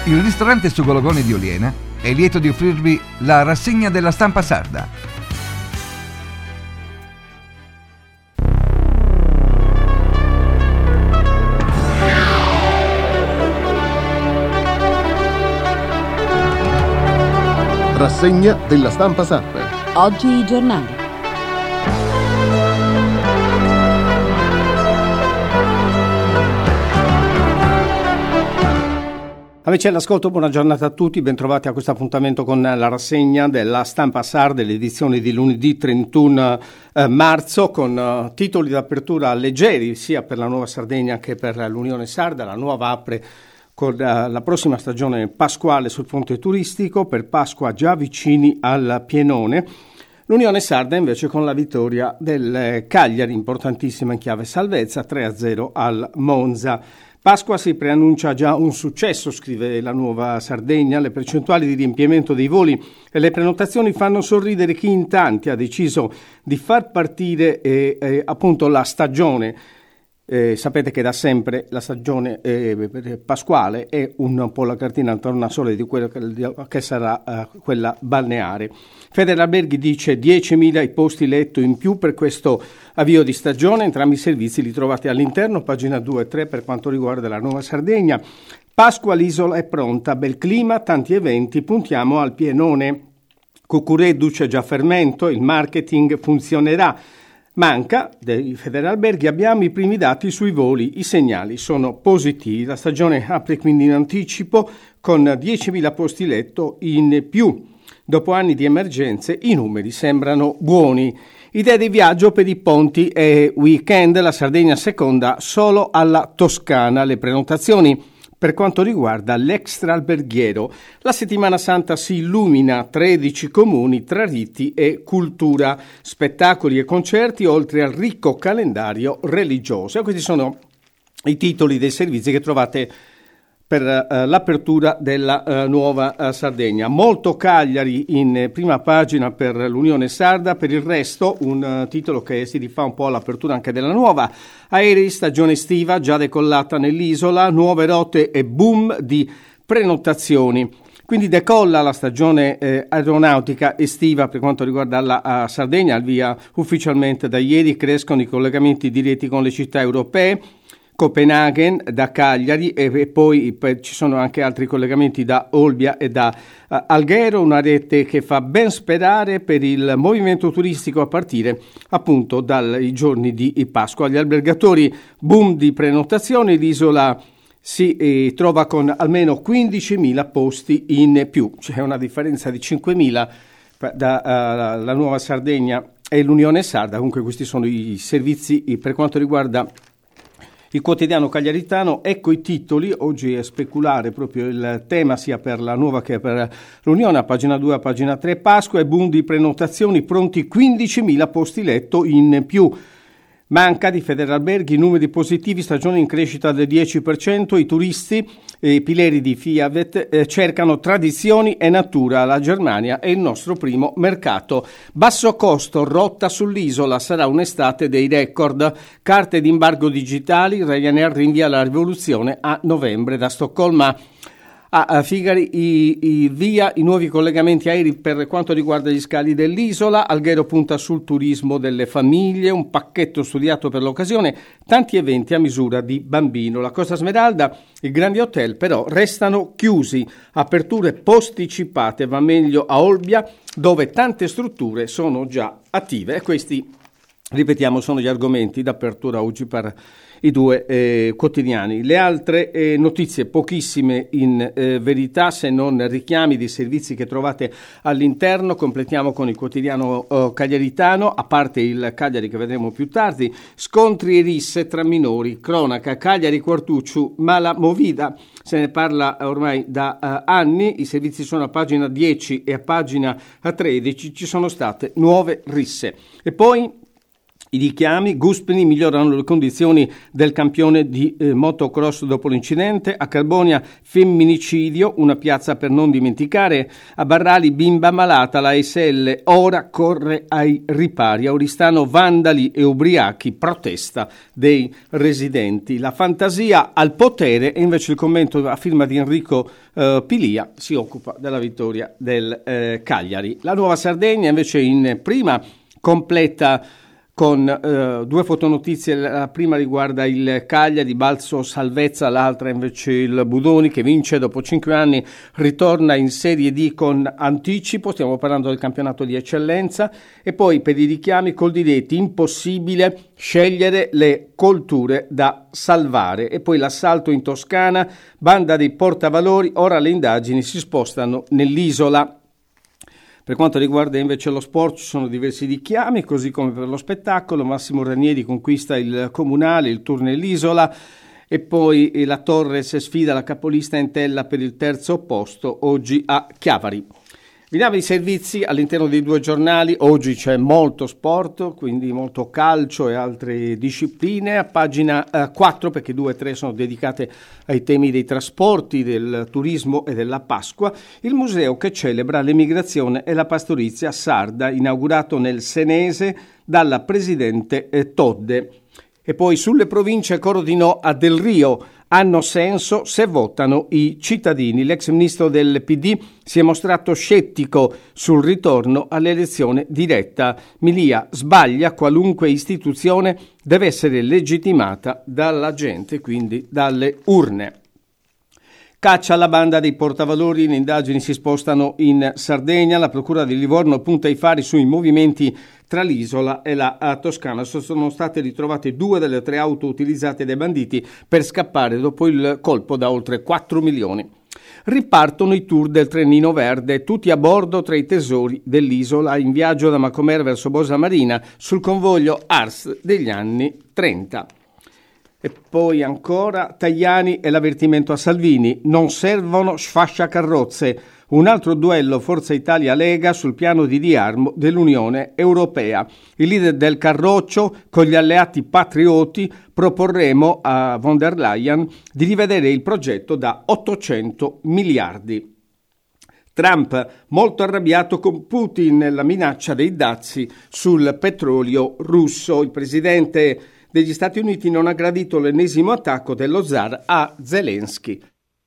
Il ristorante Sugologoni di Oliena è lieto di offrirvi la rassegna della stampa sarda. Rassegna della stampa sarda. Oggi i giornali. Amici all'ascolto, buona giornata a tutti, bentrovati a questo appuntamento con la rassegna della stampa sarda, l'edizione di lunedì 31 marzo, con titoli d'apertura leggeri sia per la Nuova Sardegna che per l'Unione Sarda. La nuova apre con la prossima stagione pasquale sul fronte turistico, per Pasqua già vicini al pienone. L'Unione Sarda invece con la vittoria del Cagliari, importantissima in chiave salvezza, 3-0 al Monza. Pasqua si preannuncia già un successo, scrive la Nuova Sardegna. Le percentuali di riempimento dei voli e le prenotazioni fanno sorridere chi in tanti ha deciso di far partire appunto la stagione. Sapete che da sempre la stagione pasquale è un po' la cartina al tornasole di quello che sarà quella balneare. Federalberghi dice 10.000 i posti letto in più per questo avvio di stagione. Entrambi i servizi li trovate all'interno, pagina 2 e 3 per quanto riguarda la Nuova Sardegna. Pasqua, l'isola è pronta, bel clima, tanti eventi, puntiamo al pienone. Cucureduce già fermento, il marketing funzionerà. Manca dei Federalberghi, abbiamo i primi dati sui voli, i segnali sono positivi. La stagione apre quindi in anticipo con 10.000 posti letto in più. Dopo anni di emergenze i numeri sembrano buoni. Idee di viaggio per i ponti e weekend, la Sardegna seconda solo alla Toscana. Le prenotazioni per quanto riguarda l'extraalberghiero. La settimana santa si illumina, 13 comuni tra riti e cultura, spettacoli e concerti oltre al ricco calendario religioso. E questi sono i titoli dei servizi che trovate per l'apertura della Nuova Sardegna. Molto Cagliari in prima pagina per l'Unione Sarda, per il resto un titolo che si rifà un po' all'apertura anche della nuova. Aerei, stagione estiva già decollata nell'isola, nuove rotte e boom di prenotazioni. Quindi decolla la stagione aeronautica estiva per quanto riguarda la Sardegna, al via ufficialmente da ieri, crescono i collegamenti diretti con le città europee. Copenaghen da Cagliari e poi ci sono anche altri collegamenti da Olbia e da Alghero, una rete che fa ben sperare per il movimento turistico a partire appunto dai giorni di Pasqua. Gli albergatori, boom di prenotazioni, l'isola si trova con almeno 15.000 posti in più, c'è una differenza di 5.000 da la Nuova Sardegna e l'Unione Sarda. Comunque questi sono i servizi per quanto riguarda il quotidiano cagliaritano. Ecco i titoli, oggi è speculare proprio il tema sia per la Nuova che per l'Unione, a pagina 2 a pagina 3, Pasqua e boom di prenotazioni, pronti 15.000 posti letto in più. Manca di Federalberghi, numeri positivi, stagione in crescita del 10%, i turisti e i pileri di Fiavet cercano tradizioni e natura, la Germania è il nostro primo mercato. Basso costo, rotta sull'isola, sarà un'estate dei record, carte d'imbargo digitali, Ryanair rinvia la rivoluzione a novembre. Da Stoccolma a Figari via i nuovi collegamenti aerei per quanto riguarda gli scali dell'isola. Alghero punta sul turismo delle famiglie, un pacchetto studiato per l'occasione, tanti eventi a misura di bambino. La Costa Smeralda, i grandi hotel però restano chiusi, aperture posticipate, va meglio a Olbia dove tante strutture sono già attive. E questi, ripetiamo, sono gli argomenti d'apertura oggi per i due quotidiani. Le altre notizie, pochissime in verità, se non richiami di servizi che trovate all'interno. Completiamo con il quotidiano cagliaritano, a parte il Cagliari che vedremo più tardi. Scontri e risse tra minori, cronaca, Cagliari Quartucciu, mala movida, se ne parla ormai da anni. I servizi sono a pagina 10 e a pagina 13, ci sono state nuove risse. E poi I richiami, Guspini migliorano le condizioni del campione di motocross dopo l'incidente, a Carbonia femminicidio, una piazza per non dimenticare, a Barrali bimba malata, la ASL ora corre ai ripari, a Oristano vandali e ubriachi, protesta dei residenti. La fantasia al potere e invece il commento a firma di Enrico Pilia si occupa della vittoria del Cagliari. La Nuova Sardegna invece in prima completa con due fotonotizie. La prima riguarda il Cagliari, balzo salvezza, l'altra invece il Budoni che vince dopo 5 anni, ritorna in Serie D con anticipo, stiamo parlando del campionato di eccellenza. E poi per i richiami col diretti, impossibile scegliere le colture da salvare. E poi l'assalto in Toscana, banda dei portavalori, ora le indagini si spostano nell'isola. Per quanto riguarda invece lo sport ci sono diversi richiami, così come per lo spettacolo. Massimo Ranieri conquista il Comunale, il Tour nell'isola, e poi la Torres sfida la capolista Entella per il terzo posto oggi a Chiavari. Vediamo i servizi all'interno dei due giornali. Oggi c'è molto sport, quindi molto calcio e altre discipline. A pagina 4, perché 2 e 3 sono dedicate ai temi dei trasporti, del turismo e della Pasqua. Il museo che celebra l'emigrazione e la pastorizia sarda, inaugurato nel Senese dalla presidente Todde. E poi sulle province coro di no a Del Rio. Hanno senso se votano i cittadini. L'ex ministro del PD si è mostrato scettico sul ritorno all'elezione diretta. Milia sbaglia, qualunque istituzione deve essere legittimata dalla gente, quindi dalle urne. Caccia alla banda dei portavalori, le indagini si spostano in Sardegna, la procura di Livorno punta i fari sui movimenti tra l'isola e la Toscana. Sono state ritrovate 2 delle 3 auto utilizzate dai banditi per scappare dopo il colpo da oltre 4 milioni. Ripartono i tour del trenino verde, tutti a bordo tra i tesori dell'isola, in viaggio da Macomer verso Bosa Marina sul convoglio Ars degli anni 30. E poi ancora Tajani e l'avvertimento a Salvini, non servono sfasciacarrozze, un altro duello Forza Italia-Lega sul piano di riarmo dell'Unione Europea. Il leader del Carroccio, con gli alleati patrioti, proporremo a von der Leyen di rivedere il progetto da 800 miliardi. Trump molto arrabbiato con Putin nella minaccia dei dazi sul petrolio russo. Il presidente degli Stati Uniti non ha gradito l'ennesimo attacco dello zar a Zelensky.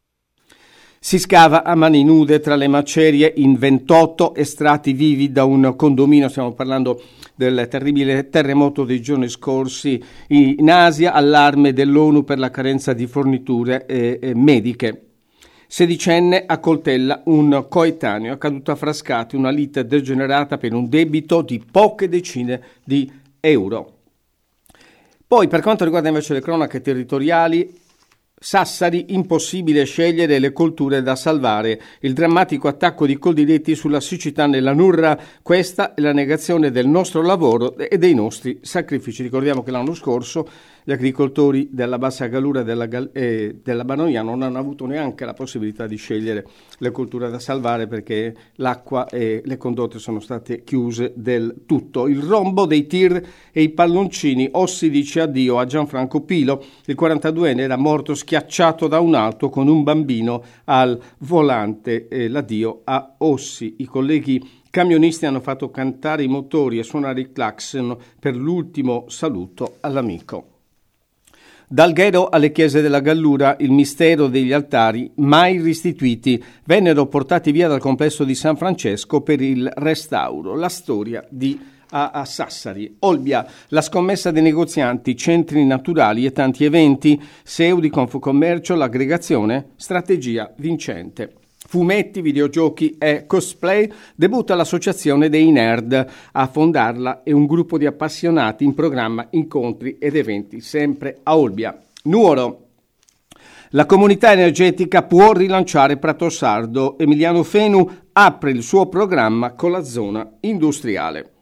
Si scava a mani nude tra le macerie in 28 estratti vivi da un condominio. Stiamo parlando del terribile terremoto dei giorni scorsi in Asia, allarme dell'ONU per la carenza di forniture mediche. Sedicenne accoltella un coetaneo, è caduto a Frascati, una lite degenerata per un debito di poche decine di euro. Poi, per quanto riguarda invece le cronache territoriali, Sassari, impossibile scegliere le colture da salvare. Il drammatico attacco di Coldiretti sulla siccità nella Nurra, questa è la negazione del nostro lavoro e dei nostri sacrifici. Ricordiamo che l'anno scorso gli agricoltori della Bassa Gallura e della Banoia non hanno avuto neanche la possibilità di scegliere le colture da salvare perché l'acqua e le condotte sono state chiuse del tutto. Il rombo dei tir e i palloncini. Ossi dice addio a Gianfranco Pilo. Il 42enne era morto schiacciato da un'auto con un bambino al volante. L'addio a Ossi. I colleghi camionisti hanno fatto cantare i motori e suonare il clacson per l'ultimo saluto all'amico. Dal Ghero alle chiese della Gallura, il mistero degli altari mai restituiti vennero portati via dal complesso di San Francesco per il restauro. La storia di a Sassari. Olbia, la scommessa dei negozianti, centri naturali e tanti eventi. Seudi, Confcommercio, l'aggregazione, strategia vincente. Fumetti, videogiochi e cosplay, debutta l'associazione dei nerd. A fondarla è un gruppo di appassionati, in programma incontri ed eventi sempre a Olbia. Nuoro, la comunità energetica può rilanciare Pratosardo. Emiliano Fenu apre il suo programma con la zona industriale.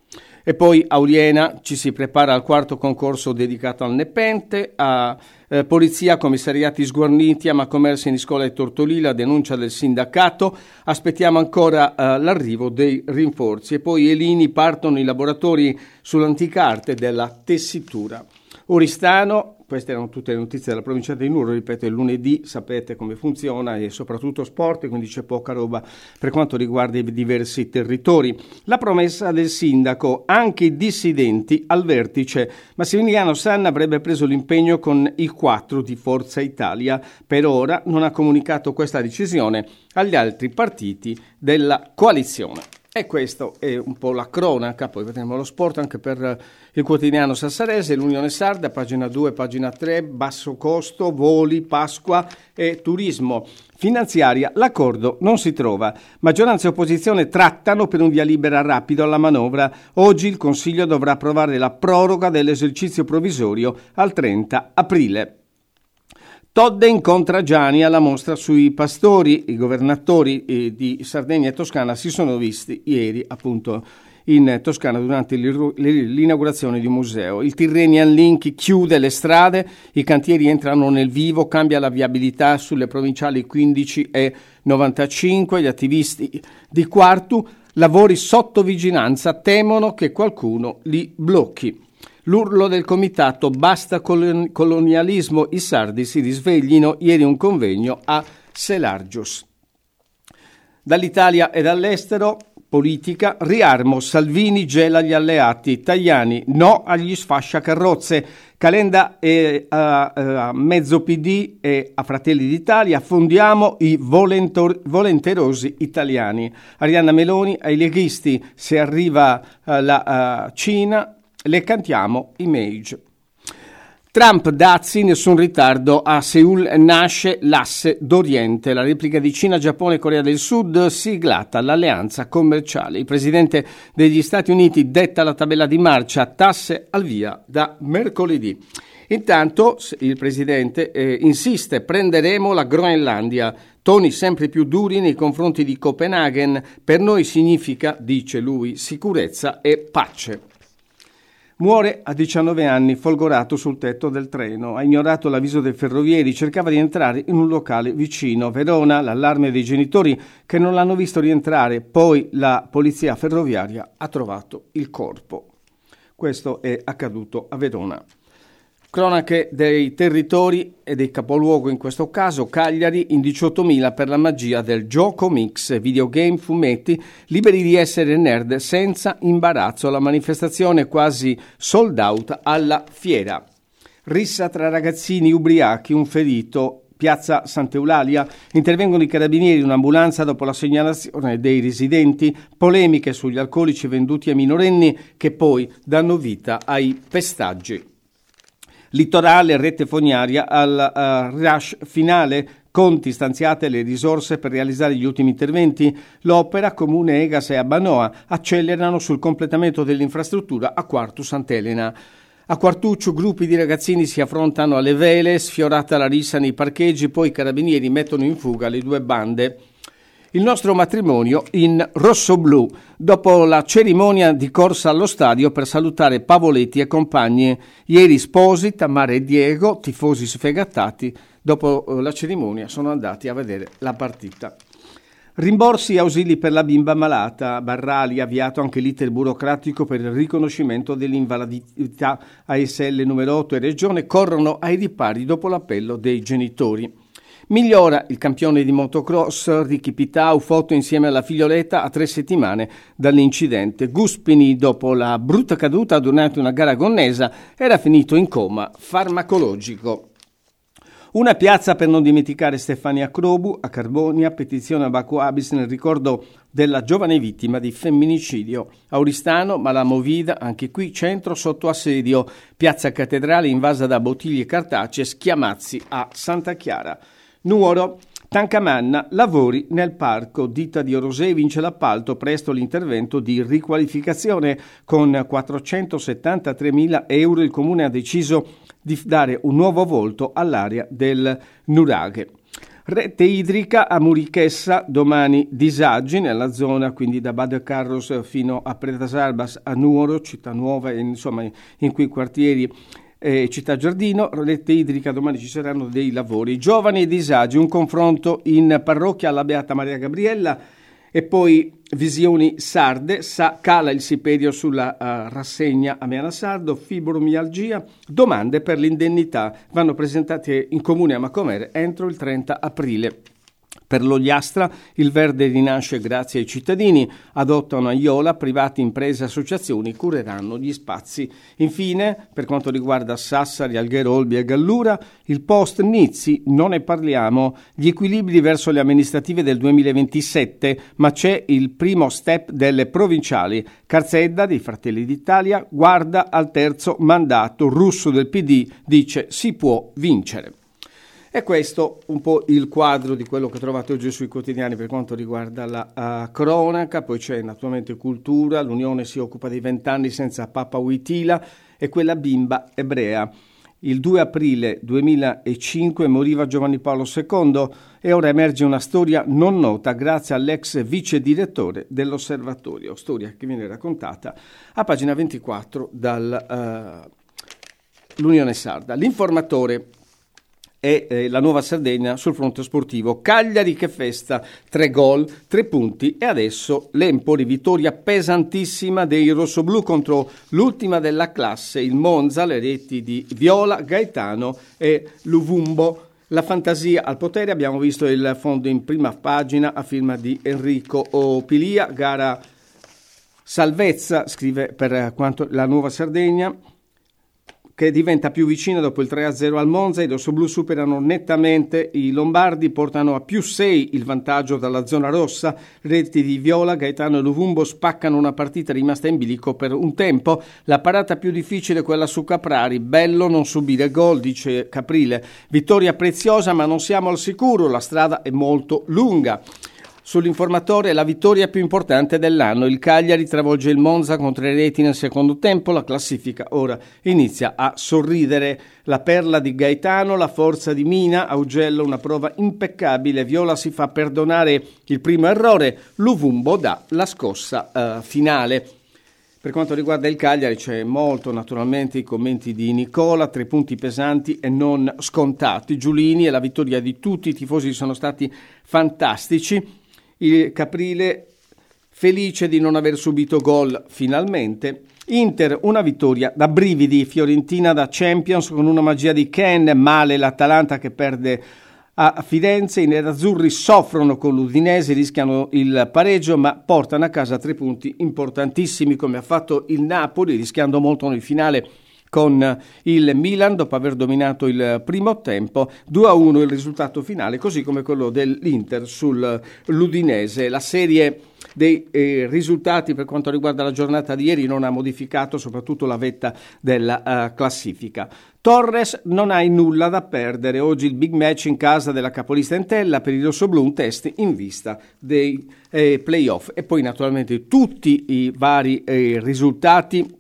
E poi a Oliena ci si prepara al quarto concorso dedicato al Nepente, a polizia, commissariati sguarniti, Amacommersi in scuola e Tortolì, denuncia del sindacato, aspettiamo ancora l'arrivo dei rinforzi. E poi Elini, partono i laboratori sull'antica arte della tessitura. Oristano, queste erano tutte le notizie della provincia di Nuoro, ripeto, il lunedì sapete come funziona e soprattutto sport, quindi c'è poca roba per quanto riguarda i diversi territori. La promessa del sindaco, anche i dissidenti al vertice. Massimiliano Sanna avrebbe preso l'impegno con i 4 di Forza Italia, per ora non ha comunicato questa decisione agli altri partiti della coalizione. E questo è un po' la cronaca, poi vedremo lo sport anche per il quotidiano sassarese, l'Unione Sarda, pagina 2, pagina 3, basso costo, voli, Pasqua e turismo. Finanziaria, l'accordo non si trova. Maggioranza e opposizione trattano per un via libera rapido alla manovra. Oggi il Consiglio dovrà approvare la proroga dell'esercizio provvisorio al 30 aprile. Todde incontra Gianni alla mostra sui pastori. I governatori di Sardegna e Toscana si sono visti ieri appunto in Toscana durante l'inaugurazione di un museo. Il Tyrrhenian Link chiude le strade, i cantieri entrano nel vivo, cambia la viabilità sulle provinciali 15 e 95, gli attivisti di Quartu, lavori sotto vigilanza, temono che qualcuno li blocchi. L'urlo del comitato basta colonialismo, i sardi si risveglino, ieri un convegno a Selargius. Dall'Italia e dall'estero, politica, riarmo, Salvini gela gli alleati, Tajani no agli sfasciacarrozze, Calenda e a mezzo PD e a Fratelli d'Italia, fondiamo i volenterosi italiani. Arianna Meloni ai leghisti, se arriva la Cina, le cantiamo i Mage. Trump, dazi, nessun ritardo, a Seul nasce l'asse d'Oriente, la replica di Cina, Giappone e Corea del Sud, siglata l'alleanza commerciale. Il presidente degli Stati Uniti detta la tabella di marcia, tasse al via da mercoledì. Intanto il presidente insiste, prenderemo la Groenlandia, toni sempre più duri nei confronti di Copenaghen, per noi significa, dice lui, sicurezza e pace. Muore a 19 anni, folgorato sul tetto del treno. Ha ignorato l'avviso dei ferrovieri, cercava di entrare in un locale vicino. Verona, l'allarme dei genitori che non l'hanno visto rientrare. Poi la polizia ferroviaria ha trovato il corpo. Questo è accaduto a Verona. Cronache dei territori e dei capoluogo, in questo caso Cagliari, in 18.000 per la magia del gioco mix, videogame, fumetti, liberi di essere nerd senza imbarazzo. La manifestazione quasi sold out alla fiera. Rissa tra ragazzini ubriachi, un ferito. Piazza Sant'Eulalia, intervengono i carabinieri in un'ambulanza dopo la segnalazione dei residenti, polemiche sugli alcolici venduti ai minorenni che poi danno vita ai pestaggi. Litorale, rete fognaria al rush finale, conti stanziate le risorse per realizzare gli ultimi interventi. L'Opera, Comune, Egas e Abbanoa accelerano sul completamento dell'infrastruttura a Quartu Sant'Elena. A Quartuccio gruppi di ragazzini si affrontano alle vele, sfiorata la rissa nei parcheggi, poi i carabinieri mettono in fuga le due bande. Il nostro matrimonio in rosso-blu, dopo la cerimonia di corsa allo stadio per salutare Pavoletti e compagni. Ieri sposi, Tamara e Diego, tifosi sfegatati, dopo la cerimonia sono andati a vedere la partita. Rimborsi e ausili per la bimba malata. Barrali ha avviato anche l'iter burocratico per il riconoscimento dell'invalidità. ASL numero 8 e Regione corrono ai ripari dopo l'appello dei genitori. Migliora il campione di motocross Ricky Pitau, foto insieme alla figlioletta a 3 settimane dall'incidente. Guspini, dopo la brutta caduta durante una gara gonnesa, era finito in coma farmacologico. Una piazza per non dimenticare Stefania Crobu a Carbonia, petizione a Baco Abis nel ricordo della giovane vittima di femminicidio. A Oristano, Malamovida, anche qui centro sotto assedio. Piazza Cattedrale invasa da bottiglie cartacee, schiamazzi a Santa Chiara. Nuoro, Tancamanna, lavori nel parco. Ditta di Orosei vince l'appalto, presto l'intervento di riqualificazione. Con 473.000 euro il comune ha deciso di dare un nuovo volto all'area del nuraghe. Rete idrica a Murichessa, domani disagi nella zona, quindi da Bad Carros fino a Pretasarbas a Nuoro, Città Nuova, insomma in quei quartieri Città Giardino. Rete idrica, domani ci saranno dei lavori. Giovani e disagi, un confronto in parrocchia alla Beata Maria Gabriella. E poi visioni sarde, cala il siperio sulla rassegna a Meana Sardo, fibromialgia, domande per l'indennità vanno presentate in comune a Macomere entro il 30 aprile. Per l'Ogliastra il verde rinasce grazie ai cittadini, adottano Aiola, privati, imprese e associazioni cureranno gli spazi. Infine, per quanto riguarda Sassari, Alghero, Olbia e Gallura, il post Nizzi, non ne parliamo, gli equilibri verso le amministrative del 2027, ma c'è il primo step delle provinciali. Carzedda dei Fratelli d'Italia guarda al terzo mandato, Russo del PD dice si può vincere. E questo un po' il quadro di quello che trovate oggi sui quotidiani per quanto riguarda la cronaca. Poi c'è naturalmente cultura, l'Unione si occupa dei 20 anni senza Papa Wojtyla e quella bimba ebrea. Il 2 aprile 2005 moriva Giovanni Paolo II e ora emerge una storia non nota grazie all'ex vice direttore dell'Osservatorio, storia che viene raccontata a pagina 24 dall'Unione Sarda. L'Informatore e la Nuova Sardegna sul fronte sportivo. Cagliari che festa, 3 gol, 3 punti e adesso l'Empoli, vittoria pesantissima dei rossoblù contro l'ultima della classe, il Monza, le reti di Viola, Gaetano e Luvumbo. La fantasia al potere, abbiamo visto il fondo in prima pagina a firma di Enrico Pilia, gara salvezza, scrive per quanto la Nuova Sardegna, che diventa più vicina dopo il 3-0 al Monza. I rossoblù superano nettamente i lombardi, portano a +6 il vantaggio dalla zona rossa. Reti di Viola, Gaetano e Luvumbo spaccano una partita rimasta in bilico per un tempo. La parata più difficile è quella su Caprari, bello non subire gol, dice Caprile. Vittoria preziosa ma non siamo al sicuro, la strada è molto lunga. Sull'Informatore la vittoria più importante dell'anno, il Cagliari travolge il Monza con 3 reti nel secondo tempo, la classifica ora inizia a sorridere. La perla di Gaetano, la forza di Mina, Augello una prova impeccabile, Viola si fa perdonare il primo errore, Luvumbo dà la scossa finale. Per quanto riguarda il Cagliari c'è molto naturalmente i commenti di Nicola, 3 punti pesanti e non scontati, Giulini e la vittoria di tutti i tifosi sono stati fantastici. Il Caprile felice di non aver subito gol finalmente. Inter una vittoria da brividi, Fiorentina da Champions con una magia di Ken, male l'Atalanta che perde a Firenze, i nerazzurri soffrono con l'Udinese, rischiano il pareggio ma portano a casa 3 punti importantissimi come ha fatto il Napoli rischiando molto nel finale con il Milan dopo aver dominato il primo tempo. 2-1 il risultato finale, così come quello dell'Inter sull'Udinese. La serie dei risultati per quanto riguarda la giornata di ieri non ha modificato soprattutto la vetta della classifica. Torres non hai nulla da perdere, oggi il big match in casa della capolista Entella, per i rossoblù un test in vista dei playoff e poi naturalmente tutti i vari risultati.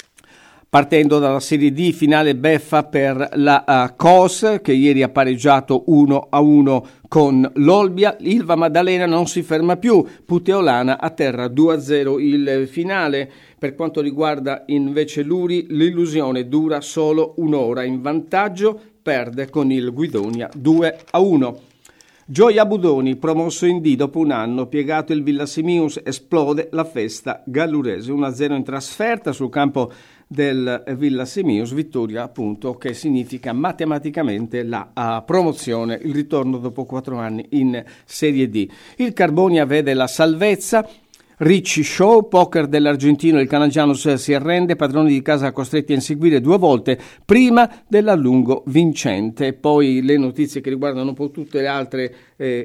Partendo dalla Serie D, finale beffa per la COS che ieri ha pareggiato 1-1 con l'Olbia. Ilva Maddalena non si ferma più, Puteolana a terra 2-0 il finale. Per quanto riguarda invece Luri, l'illusione dura solo un'ora, in vantaggio perde con il Guidonia 2-1. Gioia Budoni, promosso in D dopo un anno, piegato il Villa Simius, esplode la festa gallurese, 1-0 in trasferta sul campo del Villa Simius, vittoria appunto che significa matematicamente la promozione, il ritorno dopo 4 anni in Serie D. Il Carbonia vede la salvezza, Ricci show, poker dell'argentino, il Canagianus si arrende, padroni di casa costretti a inseguire 2 volte prima dell'allungo vincente. Poi le notizie che riguardano un po' tutte le altre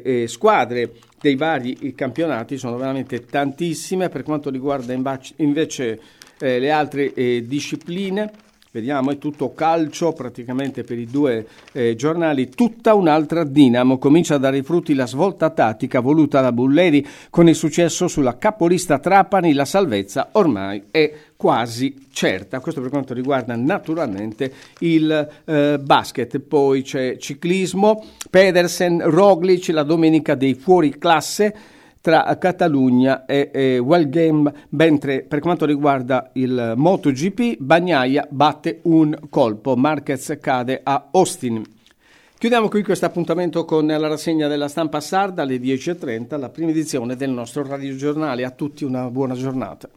squadre dei vari campionati sono veramente tantissime. Per quanto riguarda invece le altre discipline, Vediamo, è tutto calcio praticamente per i due giornali. Tutta un'altra Dinamo, comincia a dare i frutti la svolta tattica voluta da Bulleri con il successo sulla capolista Trapani. La salvezza ormai è quasi certa. Questo per quanto riguarda naturalmente il basket. Poi c'è ciclismo, Pedersen, Roglic, la domenica dei fuori classe tra Catalogna e Welgame, mentre per quanto riguarda il MotoGP, Bagnaia batte un colpo, Marquez cade a Austin. Chiudiamo qui questo appuntamento con la rassegna della stampa sarda alle 10.30, la prima edizione del nostro radiogiornale. A tutti una buona giornata.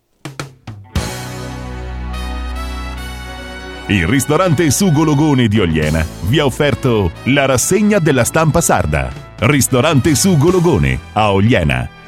Il ristorante Sugo Logone di Ogliena vi ha offerto la rassegna della stampa sarda. Ristorante Sugo Logone a Ogliena.